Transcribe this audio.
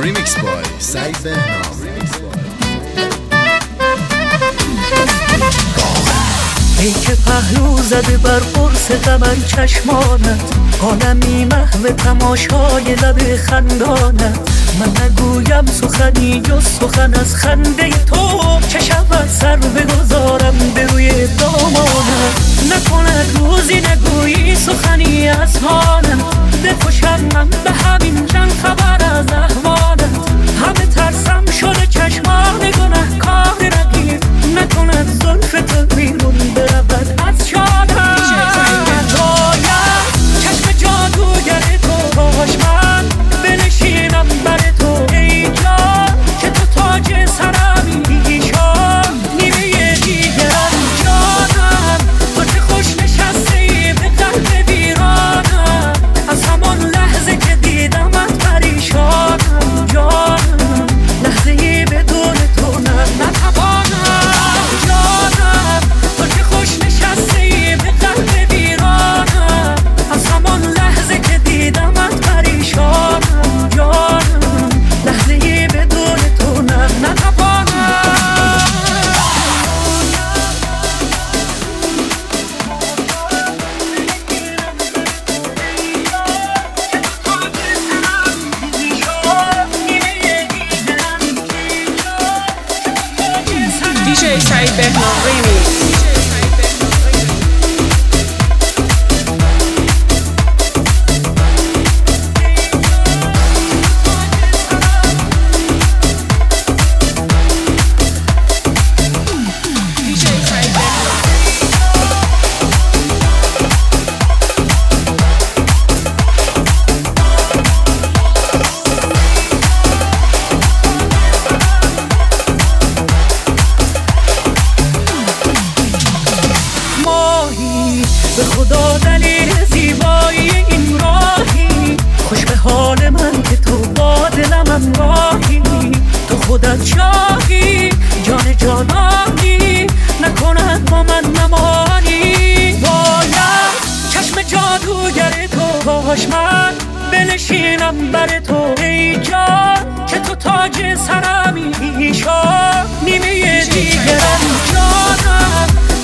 Remix by سعید بهنام. ای که پهلو زده بر قرص قمر چشمانت، عالمی محو تماشای لب خندانت. من نگویم سخنی جز سخن از خنده تو، چه شود سر بگذارم به روی دامانت. نکند روزی نگویی سخنی از حالم، بکشم من به همین جن خبر از احوالت. همه ترسم شده چشمان گناه کار رقیب، نکند زلف تو بیرون برود از شادم. باید چشم جادوگر تو باش، من بنشینم بر تو ای جان، که تو تاج سرمی ایشان نیمه دیگرم. جانم تو چه خوش نشستی به قلب ویرانم، از همان لحظه که دیدمت پریشانم. جانم لحظه‌ای بدون تو نتوانم. جانم تو چه خوش نشستی به قلب ویرانم، از همان لحظه که دیدمت پریشانم. جانم لحظه‌ای بدون تو نتوانم. DJ سعید بهنام ریمیکس. به خدا دلیل زیبایی این راهی، خوش به حال من که تو با دلم راهی. تو خودت شاهی جان جانانی، نکند با من نمانی. باید چشم جادوگر تو باش، من بنشینم بر تو ای جان، که تو تاج سرمی ایشان نیمه دیگرم. جانم